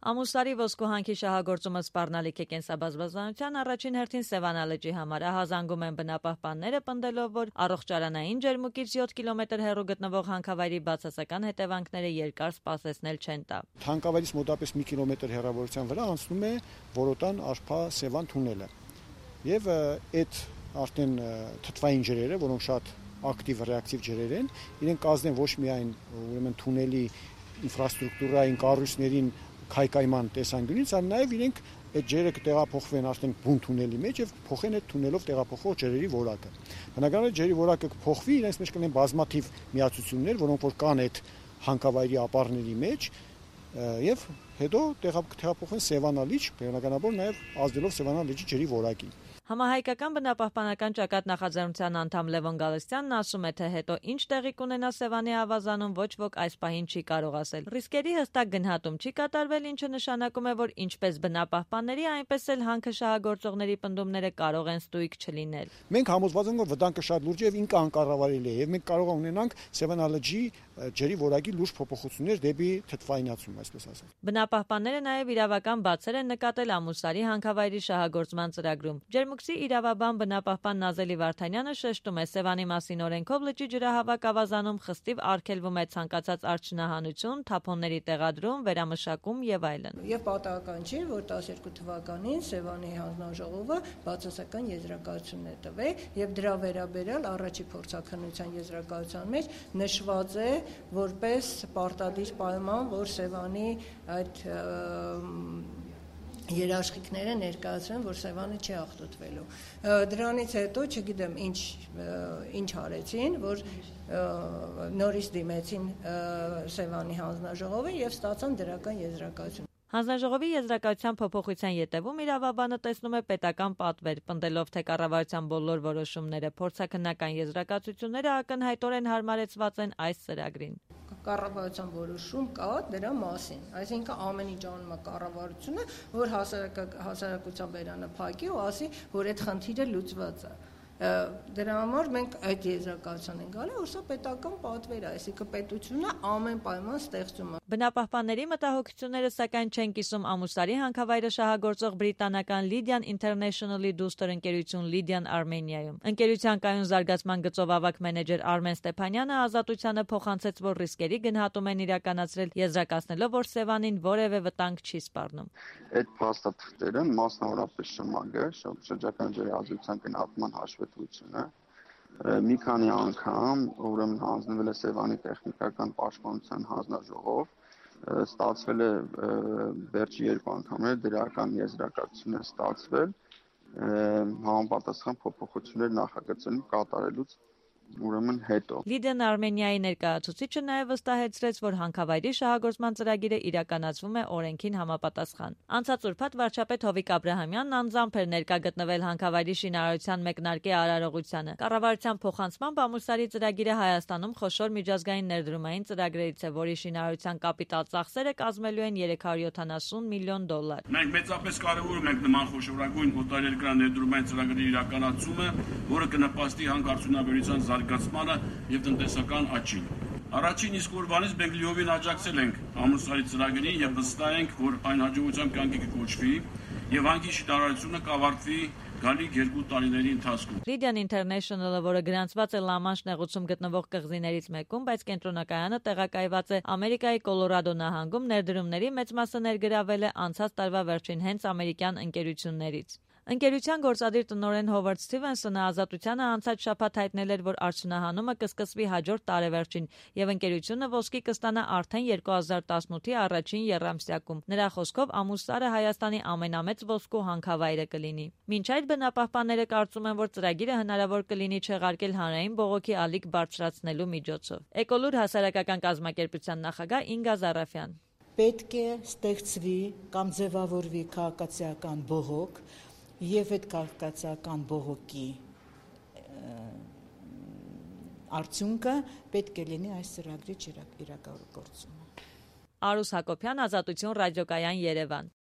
Ամուսարի ոսկու հանքի շահագործումը սպառնալիք է կենսաբազմազանության առաջին հերթին Սևանա լճի համար, ահազանգում են բնապահպանները, պնդելով, որ առողջարանային ջերմուկից 7 կիլոմետր հեռու գտնվող հանքավայրի բացասական հետևանքները երկար սպասեցնել չեն տա։ Հանքավայրից մոտապես 1 կիլոմետր հեռավորության վրա անցնում է Որոտան Արփա-Սևան թունելը։ Եվ այդ արդեն թթվային ջրերը, որոնք շատ ակտիվ ռեակտիվ ջրեր են, իրենք կազդեն ոչ միայն ուրեմն թունելի ինֆրաստրուկտուրային կառույցներին քայքայման տեսանկյունից, այլ նաև իրենք այդ ջրերը կտեղափոխվեն արդեն բուն թունելի մեջ եւ փոխեն այդ թունելով տեղափոխող ջրերի որակը։ Բնականաբար ջրի որակը կփոխվի, իրենց մեջ կլինեն բազմաթիվ միացություններ, որոնք որ կան այդ հանքավայրի ապարների մեջ եւ հետո տեղափոխեն Սևանա լիճ, բնականաբար նաև ազդելով Սևանա լճի ջրի որակին։ Համահայկական բնապահպանական ճակատ նախաձեռնության անդամ Լևոն Գալստյանն ասում է, թե հետո ինչ տեղի կունենա Սևանի ավազանում, ոչ ոք այս պահին չի կարող ասել։ Ռիսկերի հստակ գնահատում չի կատարվել, ինչը նշանակում է, որ ինչպես բնապահպանների, այնպես էլ հանքը շահագործողների պնդումները կարող են ստույգ չլինել։ Մենք համոզված ենք, որ վտանգը շատ լուրջ է եւ ինքը անկառավարելի է, եւ մենք կարող ունենանք Սևանա լճի ջրի որակի լուրջ փոփոխություններ դեպի թթվայնացում, այսպես ասած։ Բնապահպանները նաև իրավական բացեր են նկատել Ամուսարի հանքավայրի շահագործման ծրագրում։ Ջերմուկսի իրավաբան բնապահպան Նազելի Վարդանյանը շեշտում է, Սևանի մասին օրենքով լճի ջրահավաք ավազանում խստիվ արգելվում է ցանկացած արդյունահանություն, թափոնների տեղադրում, վերամշակում եւ այլն։ Եվ պատահական չէ, որ 12 թվականին Սևանի հանձնաժողովը բացասական եզրակացություն է տվել եւ դրա վերաբերյալ առաջի փորձաքննության եզրակացության մեջ նշված է որպես պարտադիր պայման, որ Սևանի այդ երաշխիքները ներկայացրեն, որ Սևանը չի աղտոտվելու։ Դրանից հետո չգիտեմ ինչ արեցին, որ նորից դիմեցին Սևանի հանձնաժողովին եւ ստացան դրական եզրակացություն։ Հանձնաժողովի եզրակացության փոփոխության ետևում իրավաբանը տեսնում է պետական պատվեր, պնդելով, թե կառավարության բոլոր որոշումները, փորձաքննական եզրակացությունները ակնհայտորեն հարմարեցված են այս ծրագրին։ Կառավարության որոշում կա դրա մասին, այսինքն ամեն ինչ անում է կառավարությունը, որ հասարակության բերանը փակի ու ասի, որ այդ խնդիրը լուծված է։ Դրա համար մենք այդ եզրակացության ենք գալի, որ սա պետական պատվեր է, այսինքն պետությունը ամեն պայման ստեղծում է։ Բնապահպանների մտահոգությունները սակայն չեն կիսում Ամուսարի հանքավայրը շահագործող բրիտանական Lydian International-ի դուստր ընկերություն Lydian Armenia-ում։ Ընկերության կայուն զարգացման գծով ավագ մենեջեր Արմեն Ստեփանյանը Ազատությանը փոխանցեց, որ ռիսկերի գնահատում են իրականացրել, եզրակացնելով, որ Սևանին որևէ վտանգ չի սպառնում։ Այդ փաստաթղթերը մասնավորապես շմագը շրջակա ջրի ազդեցության գնահատման հաշվետվությունը մի քանի անգամ ուրեմն հանձնվել է Սևանի տեխնիկական պաշտպանության հանձնաժողով, ստացվել է վերջի 2 անգամներ դրական եզրակացություն է ստացվել համապատասխան փոփոխություններ նախագծելու կատարելուց ուրեմն հետո։ Lydian Armenia-ի ներկայացուցիչը նաև վստահեցրեց, որ հանքավայրի շահագործման ծրագիրը իրականացվում է օրենքին համապատասխան։ Անցած ուրբաթ վարչապետ Հովիկ Աբրահամյանն անձամբ էր ներկա գտնվել հանքավայրի շինարարության մեկնարկի արարողությանը։ Կառավարության փոխանցմամբ Ամուսարի ծրագիրը Հայաստանում խոշոր միջազգային ներդրումային ծրագրերից է, որի շինարարության կապիտալ ծախսերը կազմելու են $370 միլիոն։ Մենք մեծապես կարևորում ենք նման խոշորագույն օտարերկրյա ներդրումային ծրագրերի իրականացումը, որը կնպաստի հանքարդյունաբերության զարգացմանը եւ տնտեսական աճին։ Առաջին իսկ օրվանից մենք լիովին աջակցել ենք Ամուսարի ծրագրին եւ վստահ ենք, որ այն հաջողությամբ կյանքի կկոչվի եւ հանքի շինարարությունը կավարտվի գալիք 2 տարիների ընթացքում։ Lydian International-ը, որը գրանցված է Լամանշ նեղուցում գտնվող կղզիներից մեկում, բայց կենտրոնակայանը տեղակայված է Ամերիկայի Կոլորադո նահանգում, ներդրումների մեծ մասը ներգրավել է անցած տարվա վերջին հենց ամերիկյան ընկերություններից։ Ընկերության գործադիր տնօրեն Հովարդ Սթիվենսոնը Ազատությանը անցած շաբաթ հայտնել էր, որ արդյունահանումը կսկսվի հաջորդ տարեվերջին եւ ընկերությունը ոսկի կստանա արդեն 2018-ի առաջին եռամսյակում։ Նրա խոսքով Ամուսարը Հայաստանի ամենամեծ ոսկու հանքավայրը կլինի։ Մինչ այդ բնապահպանները կարծում են, որ ծրագիրը հնարավոր կլինի չեղարկել հանրային բողոքի ալիք բարձրացնելու միջոցով։ Էկոլուր հասարակական կազմակերպության նախագահ Ինգա Զարաֆյան։ Պետք է ստեղծվի կամ ձևավորվի քաղաքացիական բողոք եւ այդ քաղաքացիական բողոքի արդյունքը պետք է լինի այս ծրագրի իրագործումը։ Արուս Հակոբյան, Ազատություն ռադիոկայան, Երևան։